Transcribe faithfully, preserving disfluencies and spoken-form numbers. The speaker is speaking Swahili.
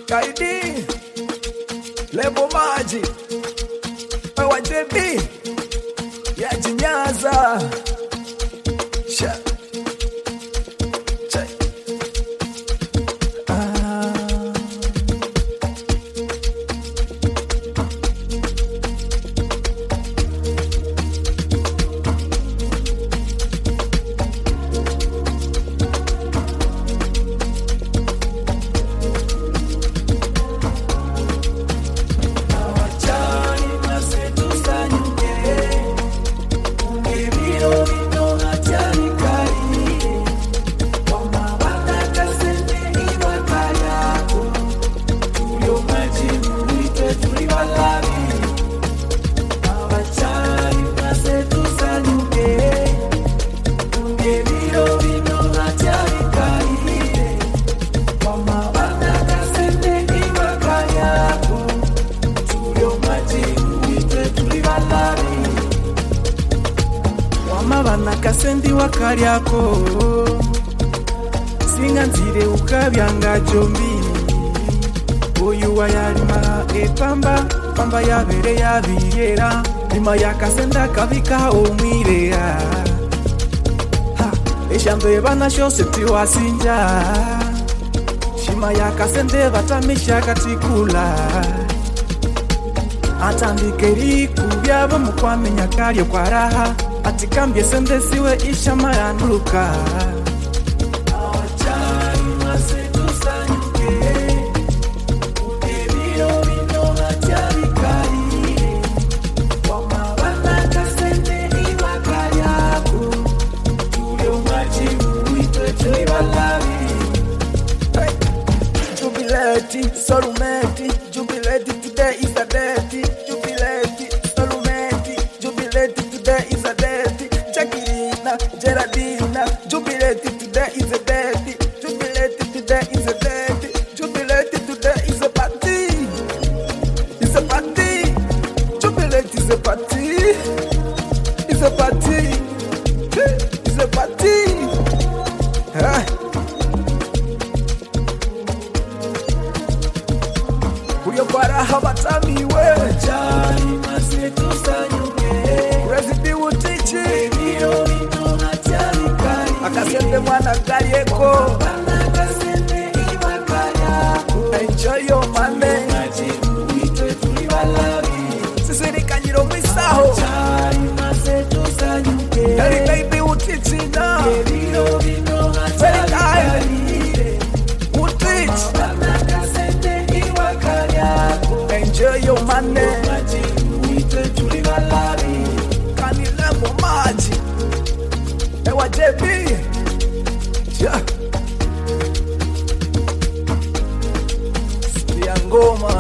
Kaidi Lebo maji Ewa J B ya jinyaza Sha Chai Ah Kasendi wakari yako Singanzire ukabyanga jombi Uyu wayarima epamba Pamba yabere yabirera Lima yakasenda kabika omwirea Ha, eshambe bana shose tiwasinja Shima yakasende batamisha katikula Atandikeri kubyaba mukwamenya karyo kwa raha Atikambye sende siwe isha mayanduka Awachari masetu sanyuke Udebiro vino hachari kari Wamabana kasende iwaka yako Tulio majibu itwe tuibalavi Hey! Jubileti, solumeti Jubileti, today is a dirty Jubileti, solumeti Jubileti, today is a Geraldina, jubilate today is a daddy. Jubilate today is a daddy. Jubilate today is a party. It's a party. Jubilate is a party. It's a party. It's a party. Ah. Uyo para habatami we. Chai masetu sanyuke. Recipe utichi. Akasende mwana gari eko Akasende iwa gari yako Enjoy your money Majibu itwe tulibalavi Sisi ni kanyiro misaho Chai masetu sanyuke Hey baby utichina Keriro vino hatari kari Utich Akasende iwa gari yako Enjoy your money Majibu itwe tulibalavi Kanilemo maji Ewa J B Yeah Sikia ngoma